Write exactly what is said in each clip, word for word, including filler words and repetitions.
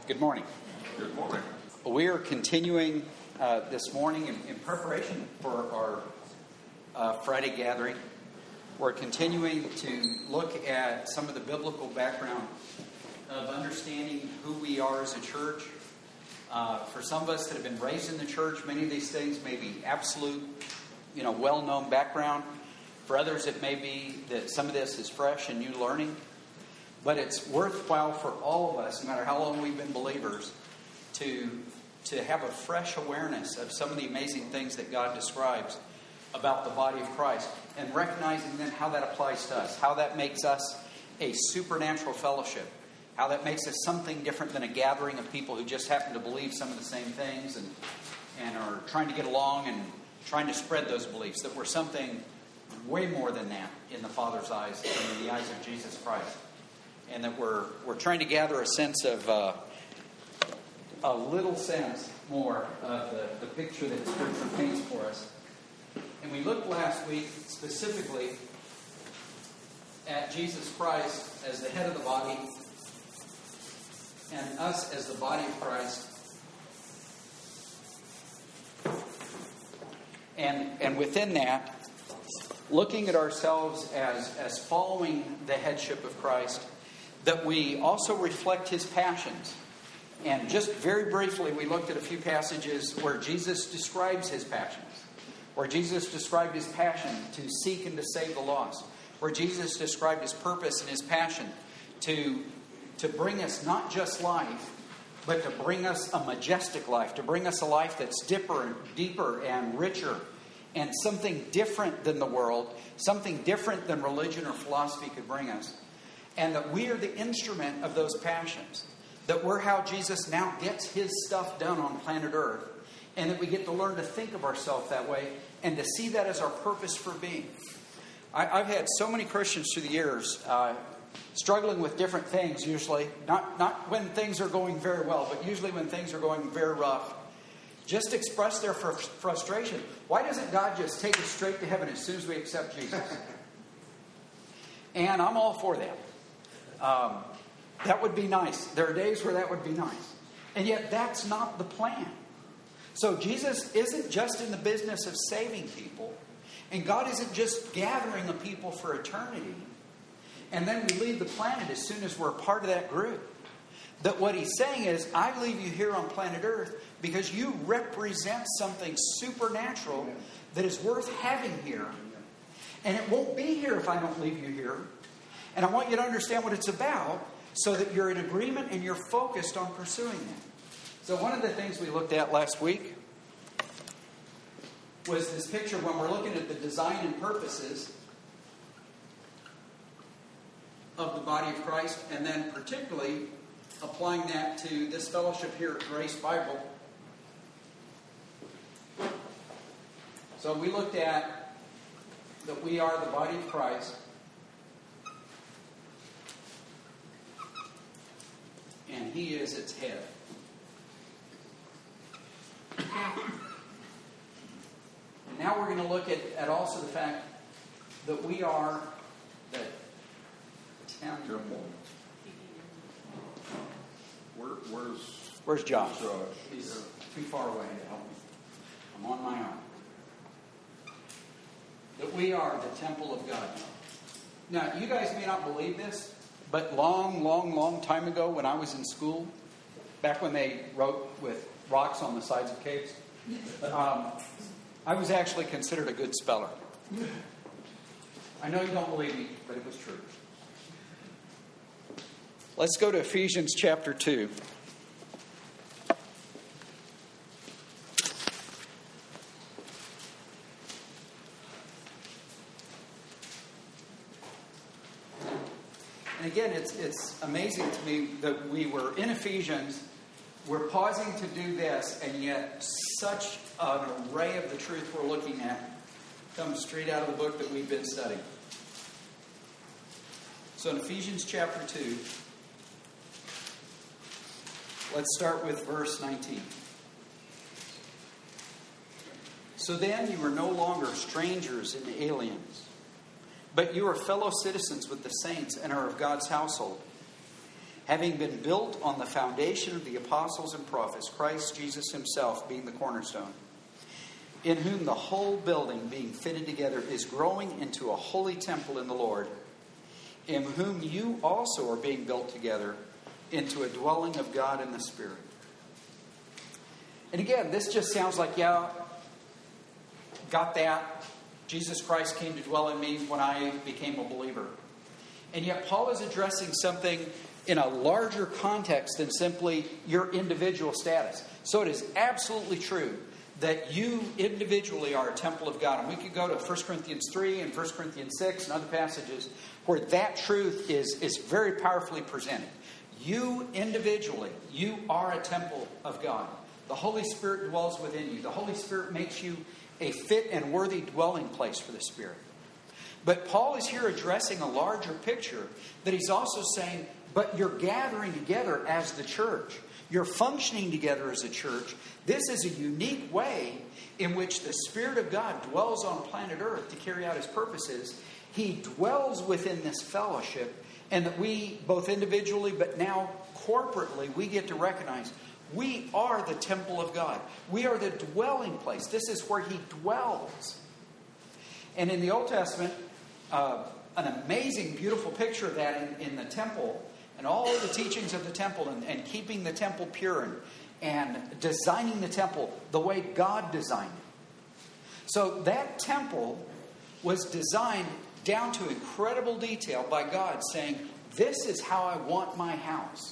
Good morning. Good morning. We are continuing uh, this morning in, in preparation for our uh, Friday gathering. We're continuing to look at some of the biblical background of understanding who we are as a church. Uh, for some of us that have been raised in the church, many of these things may be absolute, you know, well-known background. For others, it may be that some of this is fresh and new learning. But it's worthwhile for all of us, no matter how long we've been believers, to, to have a fresh awareness of some of the amazing things that God describes about the body of Christ, and recognizing then how that applies to us, how that makes us a supernatural fellowship, how that makes us something different than a gathering of people who just happen to believe some of the same things and, and are trying to get along and trying to spread those beliefs, that we're something way more than that in the Father's eyes and in the eyes of Jesus Christ. And that we're we're trying to gather a sense of, uh, a little sense more of the, the picture that Scripture paints for us. And we looked last week specifically at Jesus Christ as the head of the body and us as the body of Christ. And and within that, looking at ourselves as, as following the headship of Christ, that we also reflect His passions. And just very briefly, we looked at a few passages where Jesus describes His passions, where Jesus described His passion to seek and to save the lost, where Jesus described His purpose and His passion to, to bring us not just life, but to bring us a majestic life, to bring us a life that's deeper and deeper and richer, and something different than the world, something different than religion or philosophy could bring us. And that we are the instrument of those passions. That we're how Jesus now gets His stuff done on planet Earth. And that we get to learn to think of ourselves that way and to see that as our purpose for being. I, I've had so many Christians through the years uh, struggling with different things usually. Not, not when things are going very well, but usually when things are going very rough. Just express their fr- frustration. Why doesn't God just take us straight to heaven as soon as we accept Jesus? And I'm all for that. Um, that would be nice. There are days where that would be nice. And yet that's not the plan. So Jesus isn't just in the business of saving people. And God isn't just gathering a people for eternity. And then we leave the planet as soon as we're a part of that group. That what He's saying is, I leave you here on planet Earth because you represent something supernatural that is worth having here. And it won't be here if I don't leave you here. And I want you to understand what it's about so that you're in agreement and you're focused on pursuing it. So one of the things we looked at last week was this picture when we're looking at the design and purposes of the body of Christ, and then particularly applying that to this fellowship here at Grace Bible. So we looked at that we are the body of Christ. And He is its head. And now we're going to look at, at also the fact that we are the temple. Where, where's Where's Josh? Josh? He's too far away to help me. I'm on my own. That we are the temple of God. Now, you guys may not believe this, but long, long, long time ago when I was in school, back when they wrote with rocks on the sides of caves, um, I was actually considered a good speller. I know you don't believe me, but it was true. Let's go to Ephesians chapter two. And again, it's it's amazing to me that we were in Ephesians, we're pausing to do this, and yet such an array of the truth we're looking at comes straight out of the book that we've been studying. So in Ephesians chapter two, let's start with verse nineteen. So then you are no longer strangers and aliens, but you are fellow citizens with the saints and are of God's household, having been built on the foundation of the apostles and prophets, Christ Jesus himself being the cornerstone, in whom the whole building being fitted together is growing into a holy temple in the Lord, in whom you also are being built together into a dwelling of God in the Spirit. And again, this just sounds like, yeah, got that. Jesus Christ came to dwell in me when I became a believer. And yet Paul is addressing something in a larger context than simply your individual status. So it is absolutely true that you individually are a temple of God. And we could go to First Corinthians three and First Corinthians six and other passages where that truth is, is very powerfully presented. You individually, you are a temple of God. The Holy Spirit dwells within you. The Holy Spirit makes you a fit and worthy dwelling place for the Spirit. But Paul is here addressing a larger picture that he's also saying, but you're gathering together as the church. You're functioning together as a church. This is a unique way in which the Spirit of God dwells on planet Earth to carry out his purposes. He dwells within this fellowship, and that we, both individually but now corporately, we get to recognize we are the temple of God. We are the dwelling place. This is where he dwells. And in the Old Testament, uh, an amazing, beautiful picture of that in, in the temple and all the teachings of the temple and, and keeping the temple pure and, and designing the temple the way God designed it. So that temple was designed down to incredible detail by God, saying, this is how I want my house.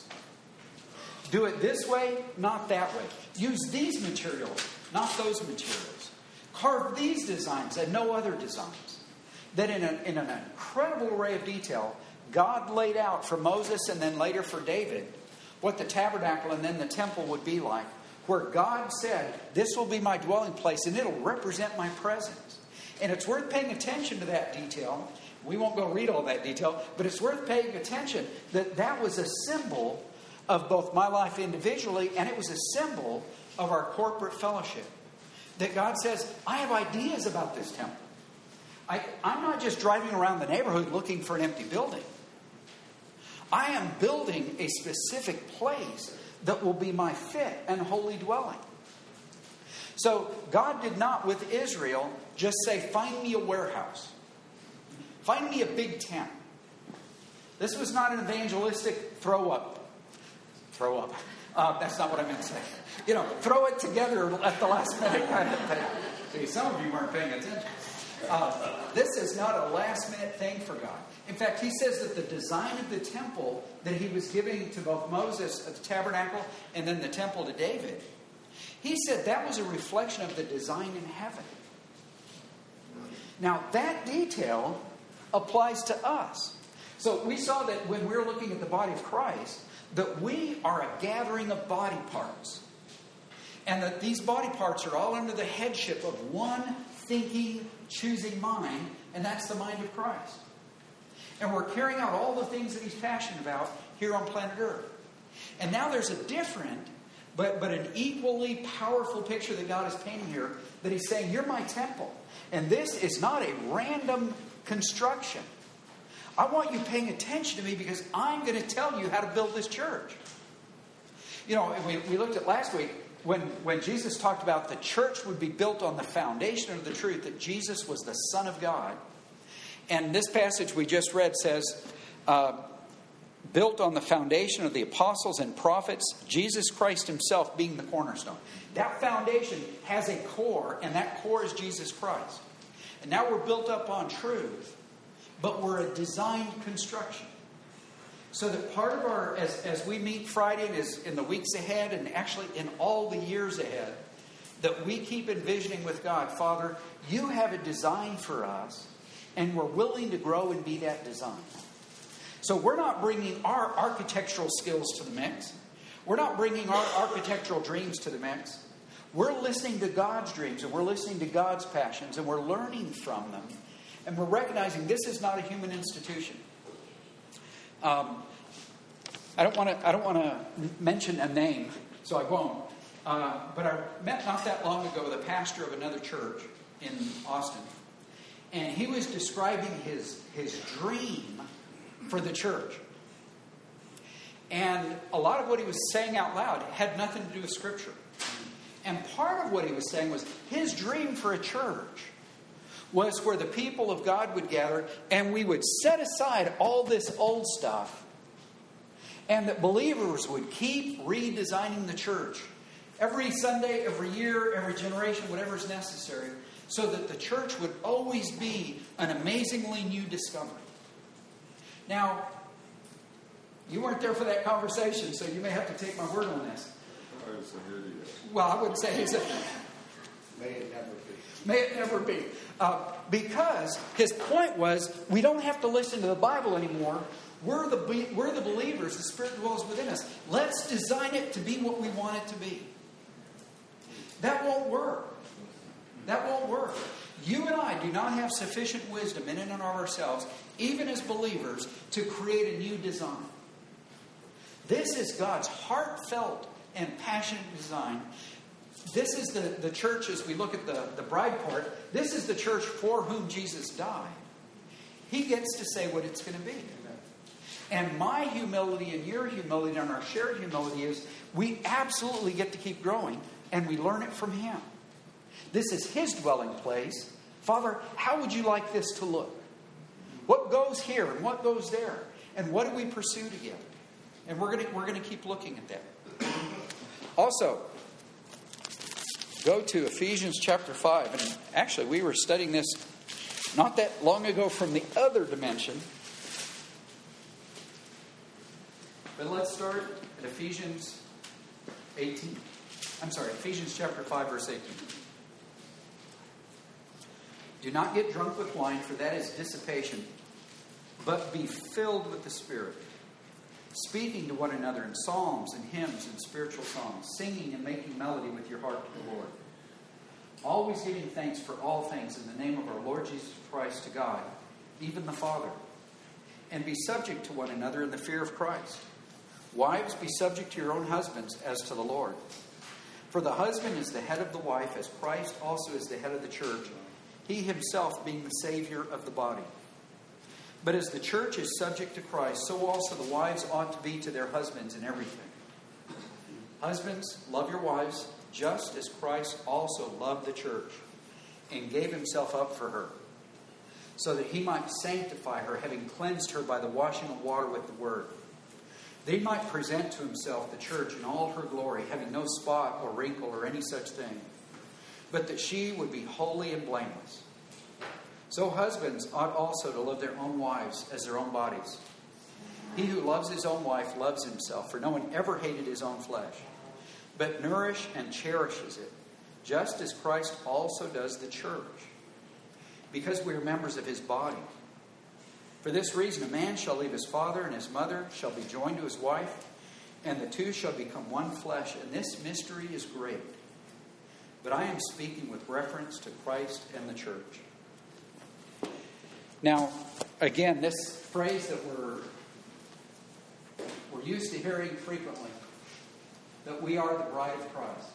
Do it this way, not that way. Use these materials, not those materials. Carve these designs and no other designs. That in, a, in an incredible array of detail, God laid out for Moses and then later for David what the tabernacle and then the temple would be like, where God said, this will be my dwelling place and it'll represent my presence. And it's worth paying attention to that detail. We won't go read all that detail, but it's worth paying attention that that was a symbol of both my life individually, and it was a symbol of our corporate fellowship. That God says, I have ideas about this temple. I, I'm not just driving around the neighborhood looking for an empty building. I am building a specific place that will be my fit and holy dwelling. So God did not, with Israel, just say, find me a warehouse. Find me a big tent. This was not an evangelistic throw up. Throw up. Uh, that's not what I meant to say. You know, throw it together at the last minute kind of thing. See, some of you weren't paying attention. Uh, this is not a last minute thing for God. In fact, he says that the design of the temple that he was giving to both Moses at the tabernacle and then the temple to David, he said that was a reflection of the design in heaven. Now, that detail applies to us. So we saw that when we were looking at the body of Christ, that we are a gathering of body parts. And that these body parts are all under the headship of one thinking, choosing mind, and that's the mind of Christ. And we're carrying out all the things that he's passionate about here on planet Earth. And now there's a different, but, but an equally powerful picture that God is painting here, that he's saying, you're my temple. And this is not a random construction. I want you paying attention to me because I'm going to tell you how to build this church. You know, we, we looked at last week when, when Jesus talked about the church would be built on the foundation of the truth that Jesus was the Son of God. And this passage we just read says, uh, built on the foundation of the apostles and prophets, Jesus Christ himself being the cornerstone. That foundation has a core, and that core is Jesus Christ. And now we're built up on truth. But we're a designed construction. So that part of our, as, as we meet Friday and as in the weeks ahead and actually in all the years ahead, that we keep envisioning with God, Father, you have a design for us and we're willing to grow and be that design. So we're not bringing our architectural skills to the mix. We're not bringing our architectural dreams to the mix. We're listening to God's dreams and we're listening to God's passions and we're learning from them. And we're recognizing this is not a human institution. Um, I don't want to. I don't want to mention a name, so I won't. Uh, but I met not that long ago the pastor of another church in Austin, and he was describing his his dream for the church. And a lot of what he was saying out loud had nothing to do with Scripture. And part of what he was saying was his dream for a church was where the people of God would gather and we would set aside all this old stuff, and that believers would keep redesigning the church every Sunday, every year, every generation, whatever is necessary, so that the church would always be an amazingly new discovery. Now, you weren't there for that conversation, so you may have to take my word on this. Well, I wouldn't say he's a... May it never be. May it never be. Uh, because his point was, we don't have to listen to the Bible anymore. We're the, we're the believers. The Spirit dwells within us. Let's design it to be what we want it to be. That won't work. That won't work. You and I do not have sufficient wisdom in and of ourselves, even as believers, to create a new design. This is God's heartfelt and passionate design. This is the, the church, as we look at the, the bride part, this is the church for whom Jesus died. He gets to say what it's going to be. And my humility and your humility and our shared humility is we absolutely get to keep growing, and we learn it from Him. This is His dwelling place. Father, how would you like this to look? What goes here and what goes there? And what do we pursue together? And we're going to, we're going to keep looking at that. Also, go to Ephesians chapter five. And actually, we were studying this not that long ago from the other dimension. But let's start at Ephesians eighteen. I'm sorry, Ephesians chapter five, verse eighteen. Do not get drunk with wine, for that is dissipation, but be filled with the Spirit, speaking to one another in psalms and hymns and spiritual songs, singing and making melody with your heart to the Lord. Always giving thanks for all things in the name of our Lord Jesus Christ to God, even the Father. And be subject to one another in the fear of Christ. Wives, be subject to your own husbands as to the Lord. For the husband is the head of the wife, as Christ also is the head of the church, He Himself being the Savior of the body. But as the church is subject to Christ, so also the wives ought to be to their husbands in everything. Husbands, love your wives, just as Christ also loved the church and gave Himself up for her, so that He might sanctify her, having cleansed her by the washing of water with the word, that He might present to Himself the church in all her glory, having no spot or wrinkle or any such thing, but that she would be holy and blameless. So husbands ought also to love their own wives as their own bodies. He who loves his own wife loves himself, for no one ever hated his own flesh, but nourishes and cherishes it, just as Christ also does the church, because we are members of His body. For this reason, a man shall leave his father and his mother, shall be joined to his wife, and the two shall become one flesh. And this mystery is great. But I am speaking with reference to Christ and the church. Now, again, this phrase that we're, we're used to hearing frequently, that we are the bride of Christ.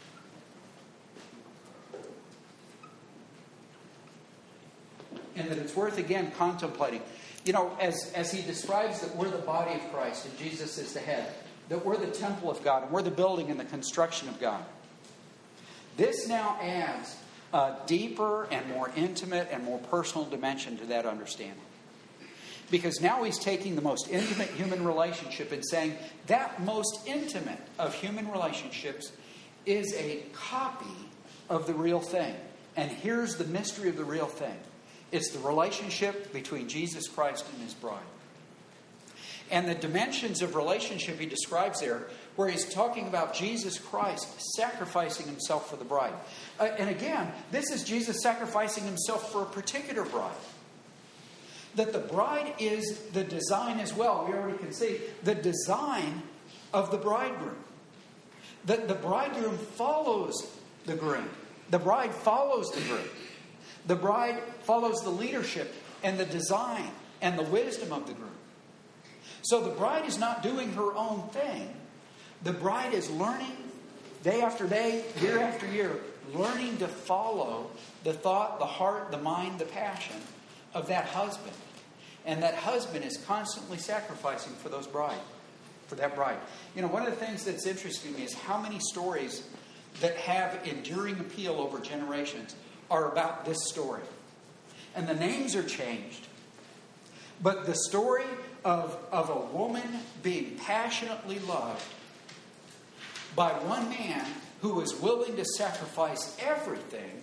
And that it's worth, again, contemplating. You know, as, as he describes that we're the body of Christ and Jesus is the head, that we're the temple of God and we're the building and the construction of God. This now adds a deeper and more intimate and more personal dimension to that understanding. Because now he's taking the most intimate human relationship and saying that most intimate of human relationships is a copy of the real thing. And here's the mystery of the real thing. It's the relationship between Jesus Christ and His bride. And the dimensions of relationship he describes there, where he's talking about Jesus Christ sacrificing Himself for the bride. Uh, and again, this is Jesus sacrificing Himself for a particular bride. That the bride is the design as well. We already can see the design of the bridegroom. That the bridegroom follows the groom. The bride follows the groom. The bride follows the leadership and the design and the wisdom of the groom. So the bride is not doing her own thing. The bride is learning day after day, year after year, learning to follow the thought, the heart, the mind, the passion of that husband. And that husband is constantly sacrificing for those bride. for that bride. You know, one of the things that's interesting to me is how many stories that have enduring appeal over generations are about this story. And the names are changed. But the story of, of a woman being passionately loved by one man who was willing to sacrifice everything,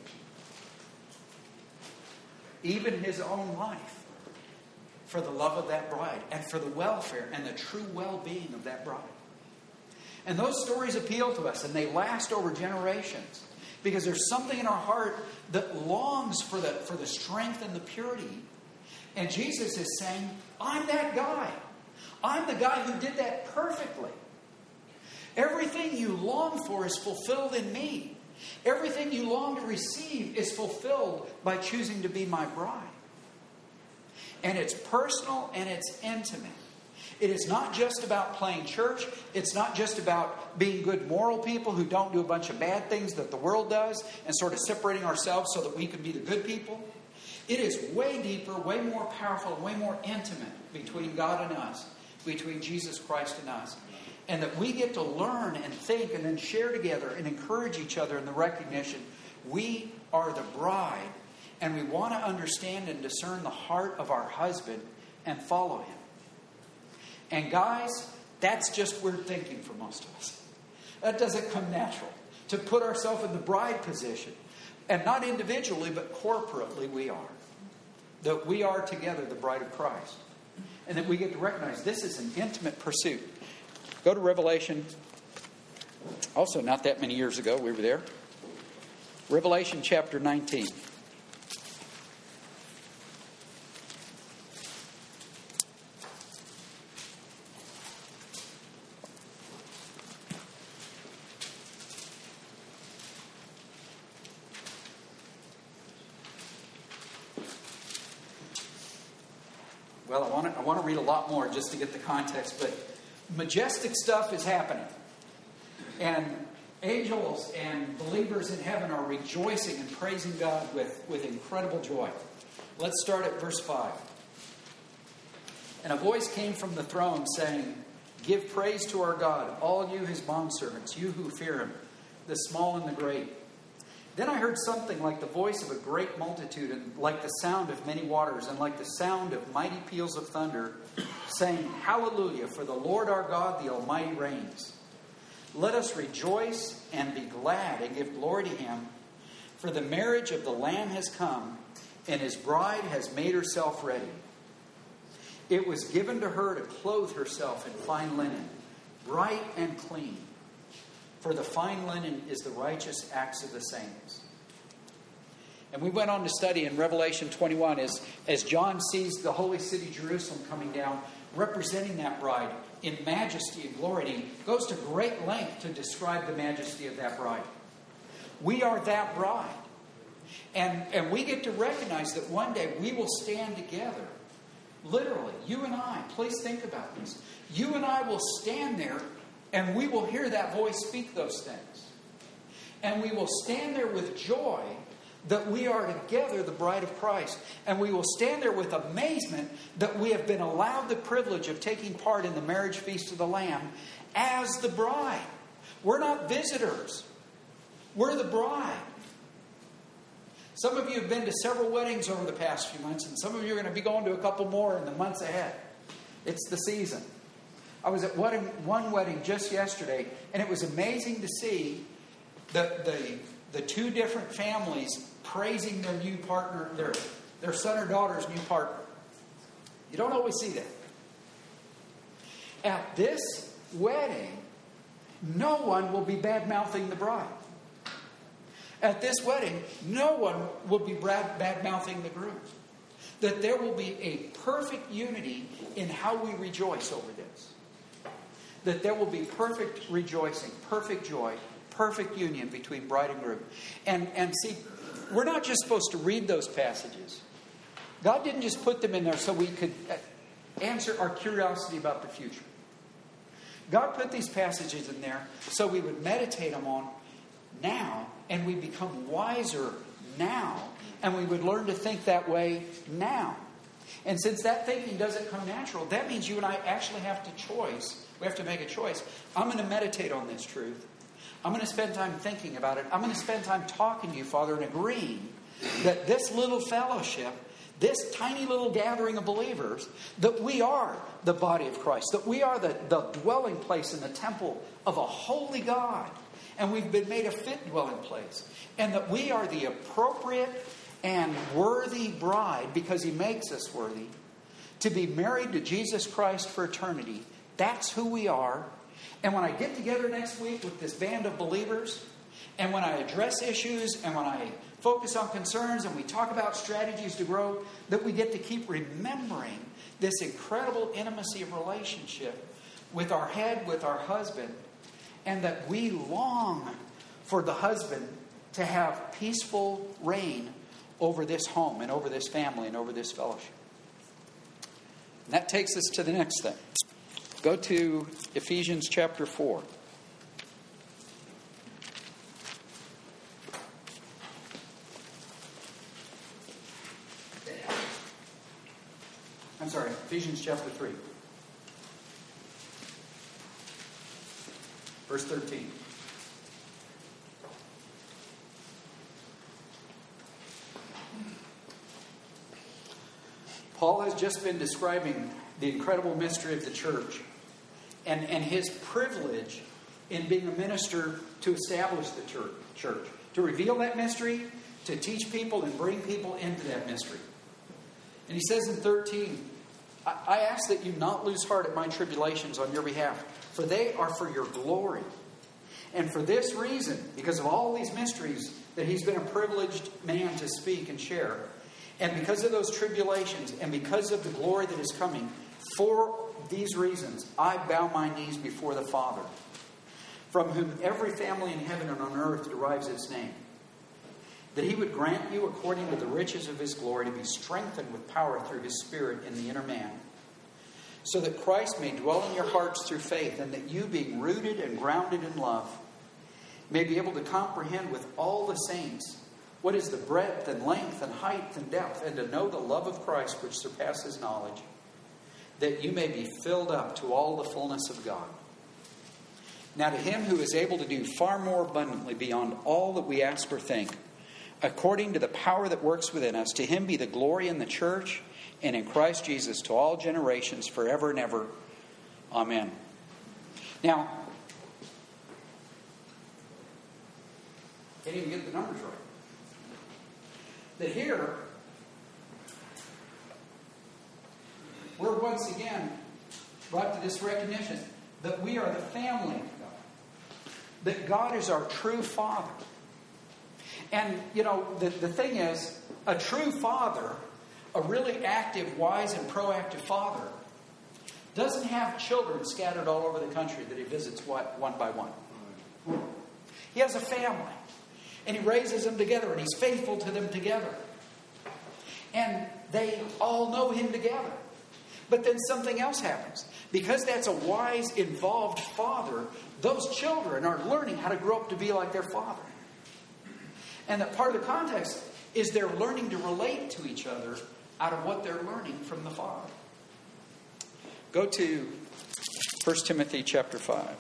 even his own life, for the love of that bride and for the welfare and the true well-being of that bride. And those stories appeal to us, and they last over generations because there's something in our heart that longs for the, for the strength and the purity. And Jesus is saying, I'm that guy. I'm the guy who did that perfectly. Everything you long for is fulfilled in me. Everything you long to receive is fulfilled by choosing to be my bride. And it's personal and it's intimate. It is not just about playing church. It's not just about being good moral people who don't do a bunch of bad things that the world does and sort of separating ourselves so that we can be the good people. It is way deeper, way more powerful, way more intimate between God and us, between Jesus Christ and us. And that we get to learn and think and then share together and encourage each other in the recognition we are the bride and we want to understand and discern the heart of our husband and follow him. And guys, that's just weird thinking for most of us. That doesn't come natural. To put ourselves in the bride position. And not individually, but corporately we are. That we are together the bride of Christ. And that we get to recognize this is an intimate pursuit. Go to Revelation. Also not that many years ago, we were there. Revelation chapter nineteen. Well, I want to I want to read a lot more just to get the context, but majestic stuff is happening. And angels and believers in heaven are rejoicing and praising God with, with incredible joy. Let's start at verse five. And a voice came from the throne saying, "Give praise to our God, all you his bondservants, you who fear him, the small and the great." Then I heard something like the voice of a great multitude, and like the sound of many waters, and like the sound of mighty peals of thunder, saying, "Hallelujah, for the Lord our God, the Almighty reigns. Let us rejoice and be glad and give glory to him, for the marriage of the Lamb has come, and his bride has made herself ready. It was given to her to clothe herself in fine linen, bright and clean. For the fine linen is the righteous acts of the saints." And we went on to study in Revelation twenty-one as, as John sees the holy city Jerusalem coming down, representing that bride in majesty and glory. And he goes to great length to describe the majesty of that bride. We are that bride. And, and we get to recognize that one day we will stand together. Literally, you and I, please think about this. You and I will stand there and we will hear that voice speak those things. And we will stand there with joy that we are together the bride of Christ. And we will stand there with amazement that we have been allowed the privilege of taking part in the marriage feast of the Lamb as the bride. We're not visitors. We're the bride. Some of you have been to several weddings over the past few months, and some of you are going to be going to a couple more in the months ahead. It's the season. I was at one wedding just yesterday, and it was amazing to see the, the, the two different families praising their new partner, their, their son or daughter's new partner. You don't always see that. At this wedding, no one will be bad-mouthing the bride. At this wedding, no one will be bad-mouthing the groom. That there will be a perfect unity in how we rejoice over this. That there will be perfect rejoicing, perfect joy, perfect union between bride and groom. And, and see, we're not just supposed to read those passages. God didn't just put them in there so we could answer our curiosity about the future. God put these passages in there so we would meditate them on now, and we become wiser now, and we would learn to think that way now. And since that thinking doesn't come natural, that means you and I actually have to choice We have to make a choice. I'm going to meditate on this truth. I'm going to spend time thinking about it. I'm going to spend time talking to you, Father, and agreeing that this little fellowship, this tiny little gathering of believers, that we are the body of Christ, that we are the, the dwelling place in the temple of a holy God, and we've been made a fit dwelling place, and that we are the appropriate and worthy bride, because He makes us worthy, to be married to Jesus Christ for eternity. That's who we are. And when I get together next week with this band of believers, and when I address issues, and when I focus on concerns, and we talk about strategies to grow, that we get to keep remembering this incredible intimacy of relationship with our head, with our husband, and that we long for the husband to have peaceful reign over this home and over this family and over this fellowship. And that takes us to the next thing. Go to Ephesians chapter four. I'm sorry, Ephesians chapter three. Verse thirteen. Paul has just been describing the incredible mystery of the church and, and his privilege in being a minister to establish the church, church, to reveal that mystery, to teach people and bring people into that mystery. And he says in thirteen, I, I ask that you not lose heart at my tribulations on your behalf, for they are for your glory. And for this reason, because of all these mysteries that he's been a privileged man to speak and share, and because of those tribulations, and because of the glory that is coming, for these reasons, I bow my knees before the Father, from whom every family in heaven and on earth derives its name, that He would grant you, according to the riches of His glory, to be strengthened with power through His Spirit in the inner man, so that Christ may dwell in your hearts through faith, and that you, being rooted and grounded in love, may be able to comprehend with all the saints what is the breadth and length and height and depth, and to know the love of Christ which surpasses knowledge, that you may be filled up to all the fullness of God. Now to Him who is able to do far more abundantly beyond all that we ask or think, according to the power that works within us, to Him be the glory in the church and in Christ Jesus to all generations forever and ever. Amen. Now, can't even get the numbers right. That here, we're once again brought to this recognition that we are the family of God. That God is our true Father. And, you know, the, the thing is, a true father, a really active, wise, and proactive father, doesn't have children scattered all over the country that he visits what, one by one. He has a family. And he raises them together, and he's faithful to them together. And they all know him together. But then something else happens. Because that's a wise, involved father, those children are learning how to grow up to be like their father. And that part of the context is they're learning to relate to each other out of what they're learning from the Father. Go to First Timothy chapter five.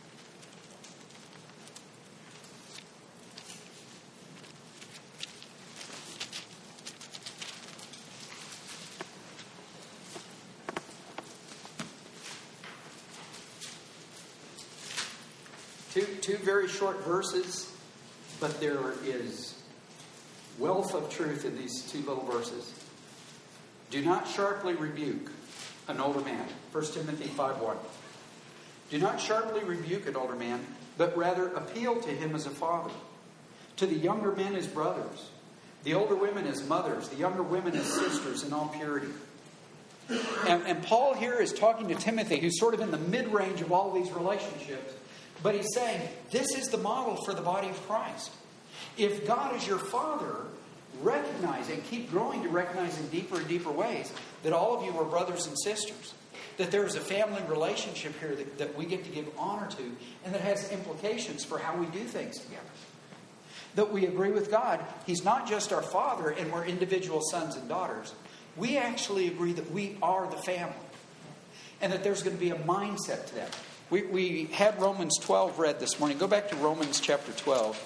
Two, two very short verses, but there is wealth of truth in these two little verses. Do not sharply rebuke an older man. First Timothy five one. Do not sharply rebuke an older man, but rather appeal to him as a father. To the younger men as brothers. The older women as mothers. The younger women as sisters in all purity. And, and Paul here is talking to Timothy, who's sort of in the mid-range of all these relationships. But he's saying, this is the model for the body of Christ. If God is your Father, recognize and keep growing to recognize in deeper and deeper ways that all of you are brothers and sisters. That there is a family relationship here that, that we get to give honor to, and that has implications for how we do things together. That we agree with God. He's not just our Father and we're individual sons and daughters. We actually agree that we are the family. And that there's going to be a mindset to that. We, we had Romans twelve read this morning. Go back to Romans chapter twelve.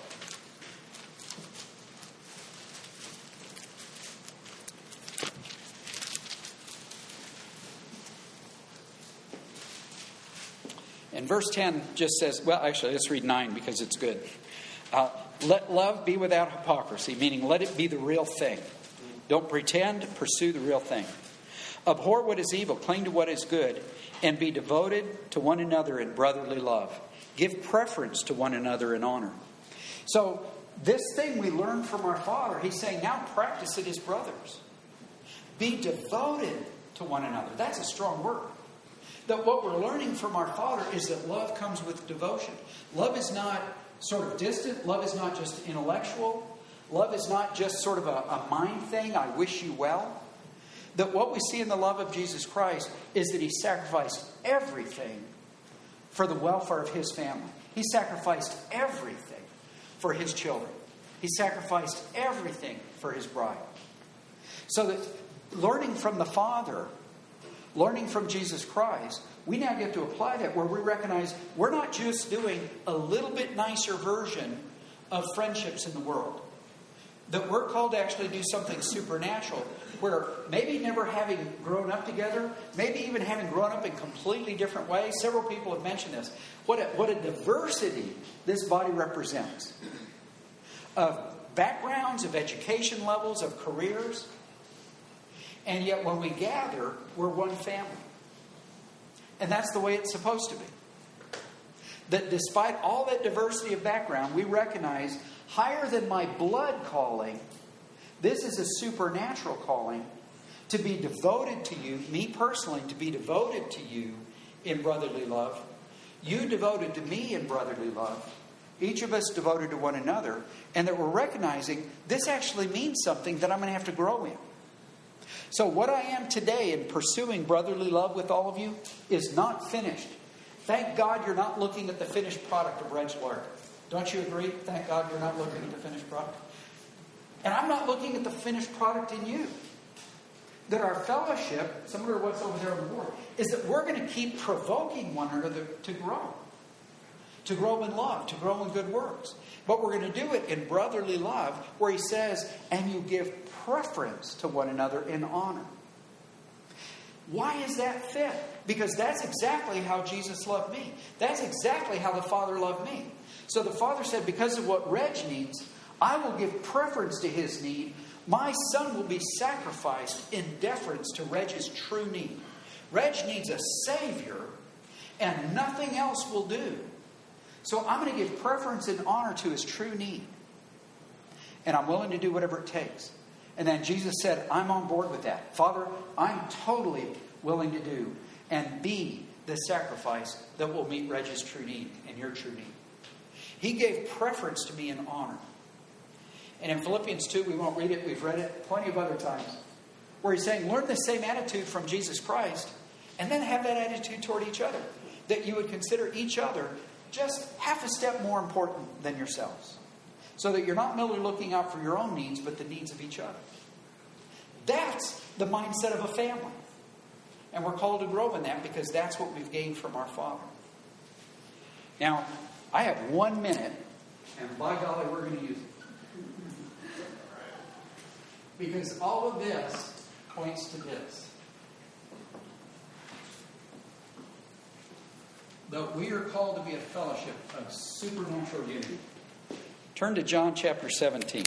And verse ten just says, well, actually, let's read nine because it's good. Uh, let love be without hypocrisy, meaning let it be the real thing. Don't pretend, pursue the real thing. Abhor what is evil, cling to what is good, and be devoted to one another in brotherly love. Give preference to one another in honor. So this thing we learned from our Father, he's saying now practice it as brothers. Be devoted to one another. That's a strong word. That what we're learning from our Father is that love comes with devotion. Love is not sort of distant. Love is not just intellectual. Love is not just sort of a, a mind thing. I wish you well. That what we see in the love of Jesus Christ is that he sacrificed everything for the welfare of his family. He sacrificed everything for his children. He sacrificed everything for his bride. So that learning from the Father, learning from Jesus Christ, we now get to apply that where we recognize we're not just doing a little bit nicer version of friendships in the world. That we're called to actually do something supernatural where maybe never having grown up together, maybe even having grown up in completely different ways. Several people have mentioned this. What a, what a diversity this body represents. Of backgrounds, of education levels, of careers. And yet when we gather, we're one family. And that's the way it's supposed to be. That despite all that diversity of background, we recognize higher than my blood calling, this is a supernatural calling to be devoted to you, me personally, to be devoted to you in brotherly love. You devoted to me in brotherly love. Each of us devoted to one another. And that we're recognizing this actually means something that I'm going to have to grow in. So what I am today in pursuing brotherly love with all of you is not finished. Thank God you're not looking at the finished product of Reg Lark. Don't you agree? Thank God you're not looking at the finished product. And I'm not looking at the finished product in you. That our fellowship, similar to what's over there on the board, is that we're going to keep provoking one another to grow. To grow in love, to grow in good works. But we're going to do it in brotherly love, where he says, and you give preference to one another in honor. Why is that fit? Because that's exactly how Jesus loved me. That's exactly how the Father loved me. So the Father said, because of what Reg needs, I will give preference to his need. My son will be sacrificed in deference to Reg's true need. Reg needs a Savior, and nothing else will do. So I'm going to give preference and honor to his true need. And I'm willing to do whatever it takes. And then Jesus said, I'm on board with that. Father, I'm totally willing to do and be the sacrifice that will meet Reg's true need and your true need. He gave preference to me in honor. And in Philippians two, we won't read it. We've read it plenty of other times. Where he's saying, learn the same attitude from Jesus Christ. And then have that attitude toward each other. That you would consider each other just half a step more important than yourselves. So that you're not merely looking out for your own needs, but the needs of each other. That's the mindset of a family. And we're called to grow in that because that's what we've gained from our Father. Now, I have one minute, and by golly, we're going to use it. Because all of this points to this. That we are called to be a fellowship of supernatural unity. Turn to John chapter seventeen.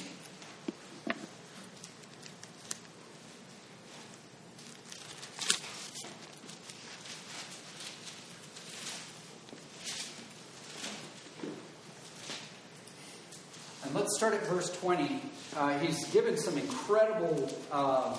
And let's start at verse twenty. Uh, he's given some incredible uh,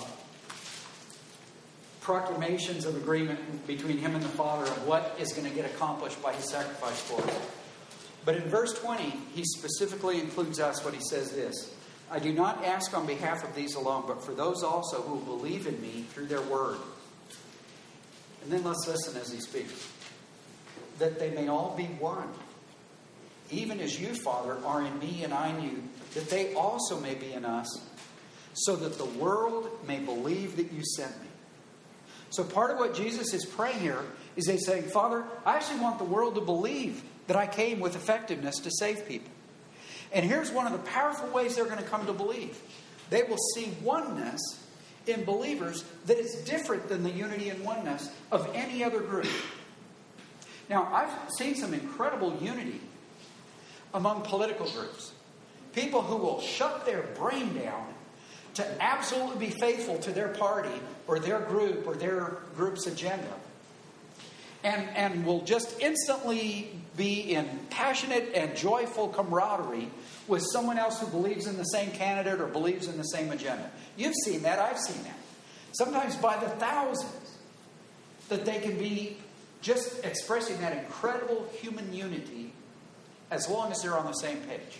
proclamations of agreement between him and the Father of what is going to get accomplished by his sacrifice for us. But in verse twenty, he specifically includes us when he says this. I do not ask on behalf of these alone, but for those also who believe in me through their word. And then let's listen as he speaks. That they may all be one. Even as you, Father, are in me and I in you, that they also may be in us, so that the world may believe that you sent me. So part of what Jesus is praying here is he's saying, Father, I actually want the world to believe that I came with effectiveness to save people. And here's one of the powerful ways they're going to come to believe. They will see oneness in believers that is different than the unity and oneness of any other group. Now, I've seen some incredible unity among political groups. People who will shut their brain down to absolutely be faithful to their party or their group or their group's agenda. And, and will just instantly be in passionate and joyful camaraderie with someone else who believes in the same candidate or believes in the same agenda. You've seen that. I've seen that. Sometimes by the thousands. That they can be just expressing that incredible human unity as long as they're on the same page.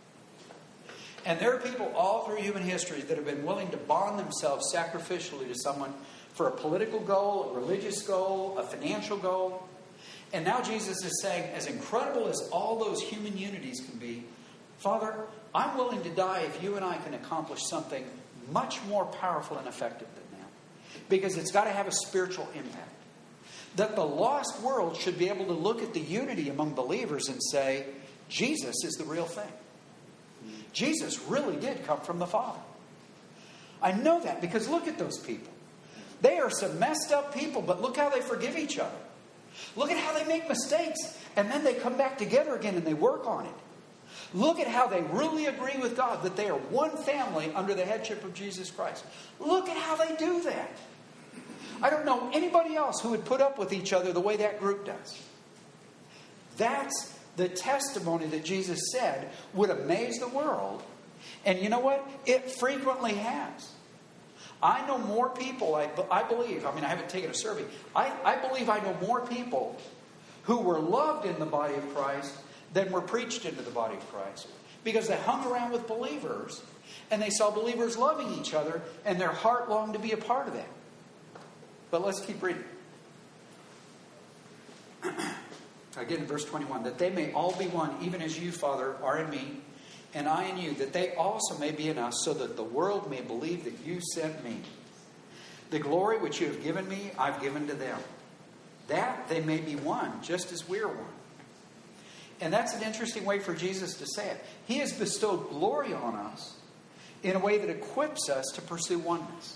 And there are people all through human history that have been willing to bond themselves sacrificially to someone for a political goal, a religious goal, a financial goal. And now Jesus is saying, as incredible as all those human unities can be, Father, I'm willing to die if you and I can accomplish something much more powerful and effective than that. Because it's got to have a spiritual impact. That the lost world should be able to look at the unity among believers and say, Jesus is the real thing. Jesus really did come from the Father. I know that because look at those people. They are some messed up people, but look how they forgive each other. Look at how they make mistakes, and then they come back together again and they work on it. Look at how they really agree with God, that they are one family under the headship of Jesus Christ. Look at how they do that. I don't know anybody else who would put up with each other the way that group does. That's the testimony that Jesus said would amaze the world. And you know what? It frequently has. I know more people, I, I believe, I mean, I haven't taken a survey. I, I believe I know more people who were loved in the body of Christ than were preached into the body of Christ. Because they hung around with believers and they saw believers loving each other and their heart longed to be a part of that. But let's keep reading. Again, verse twenty-one, that they may all be one, even as you, Father, are in me, and I in you, that they also may be in us, so that the world may believe that you sent me. The glory which you have given me, I've given to them, that they may be one, just as we're one. And that's an interesting way for Jesus to say it. He has bestowed glory on us in a way that equips us to pursue oneness.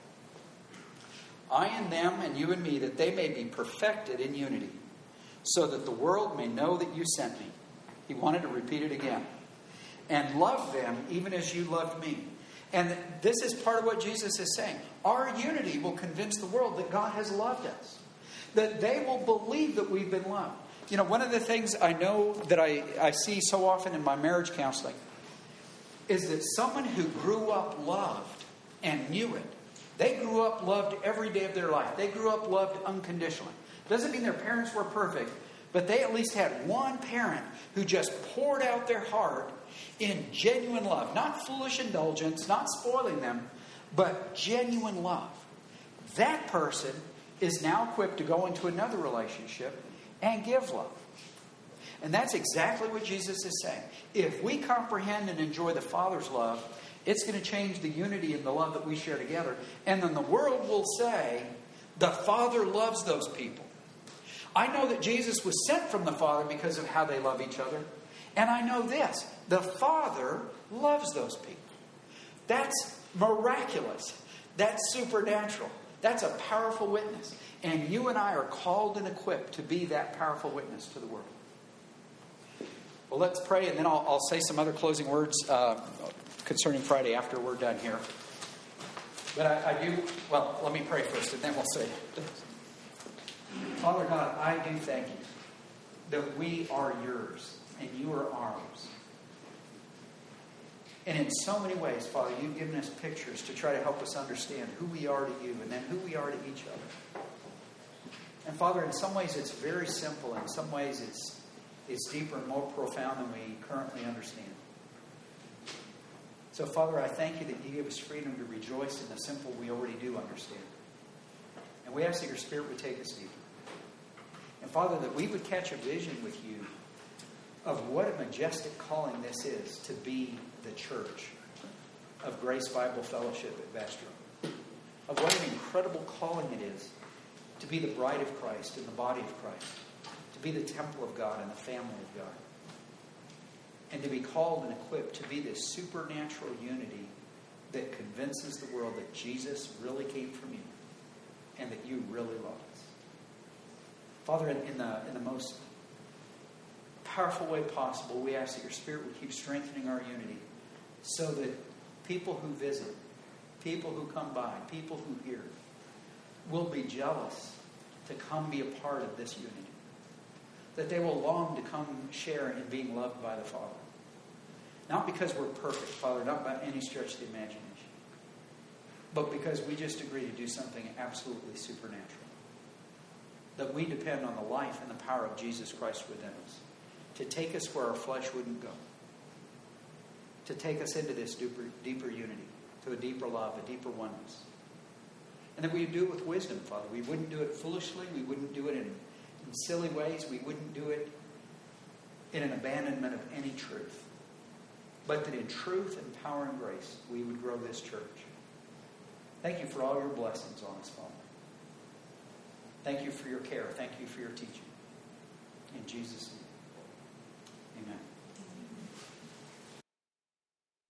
I in them and you in me, that they may be perfected in unity, so that the world may know that you sent me. He wanted to repeat it again. And love them even as you loved me. And this is part of what Jesus is saying. Our unity will convince the world that God has loved us. That they will believe that we've been loved. You know, one of the things I know that I, I see so often in my marriage counseling is that someone who grew up loved and knew it, they grew up loved every day of their life. They grew up loved unconditionally. Doesn't mean their parents were perfect, but they at least had one parent who just poured out their heart in genuine love. Not foolish indulgence, not spoiling them, but genuine love. That person is now equipped to go into another relationship and give love. And that's exactly what Jesus is saying. If we comprehend and enjoy the Father's love, it's going to change the unity and the love that we share together. And then the world will say, the Father loves those people. I know that Jesus was sent from the Father because of how they love each other. And I know this, the Father loves those people. That's miraculous. That's supernatural. That's a powerful witness. And you and I are called and equipped to be that powerful witness to the world. Well, let's pray, and then I'll, I'll say some other closing words uh, concerning Friday after we're done here. But I, I do, well, let me pray first, and then we'll say it. Father God, I do thank you that we are yours and you are ours. And in so many ways, Father, you've given us pictures to try to help us understand who we are to you and then who we are to each other. And Father, in some ways it's very simple. In some ways it's, it's deeper and more profound than we currently understand. So Father, I thank you that you give us freedom to rejoice in the simple we already do understand. And we ask that your Spirit would take us deeper. And Father, that we would catch a vision with you of what a majestic calling this is to be the church of Grace Bible Fellowship at Vestro. Of what an incredible calling it is to be the bride of Christ in the body of Christ, to be the temple of God and the family of God, and to be called and equipped to be this supernatural unity that convinces the world that Jesus really came from you and that you really love us. Father, in, in, the, in the most powerful way possible, we ask that your Spirit would keep strengthening our unity so that people who visit, people who come by, people who hear, will be jealous to come be a part of this unity. That they will long to come share in being loved by the Father. Not because we're perfect, Father, not by any stretch of the imagination, but because we just agree to do something absolutely supernatural. That we depend on the life and the power of Jesus Christ within us to take us where our flesh wouldn't go. To take us into this deeper, deeper unity, to a deeper love, a deeper oneness. And that we would do it with wisdom, Father. We wouldn't do it foolishly. We wouldn't do it in, in silly ways. We wouldn't do it in an abandonment of any truth. But that in truth and power and grace, we would grow this church. Thank you for all your blessings on us, Father. Thank you for your care. Thank you for your teaching. In Jesus' name.